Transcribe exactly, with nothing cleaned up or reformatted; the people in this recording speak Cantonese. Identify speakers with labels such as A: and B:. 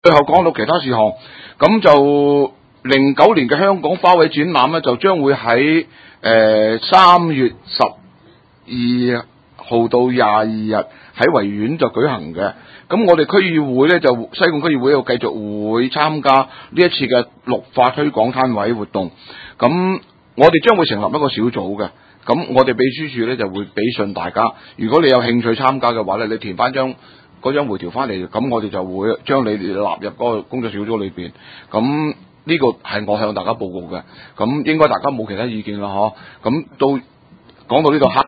A: 最後講到其他事項，咁就零九年嘅香港花卉展覽咧，就將會喺誒三月十二號到廿二日喺維園就舉行嘅。咁我哋區議會咧就西貢區議會又繼續會參加呢一次嘅綠化推廣攤位活動。咁我哋將會成立一個小組嘅。咁我哋秘書處咧就會俾信大家，如果你有興趣參加嘅話咧，你填翻張嗰張回條翻嚟，咁我哋就會將你哋納入嗰個工作小組裏邊。咁呢個係我向大家報告嘅。咁應該大家冇其他意見啦，嗬。咁到講到呢度。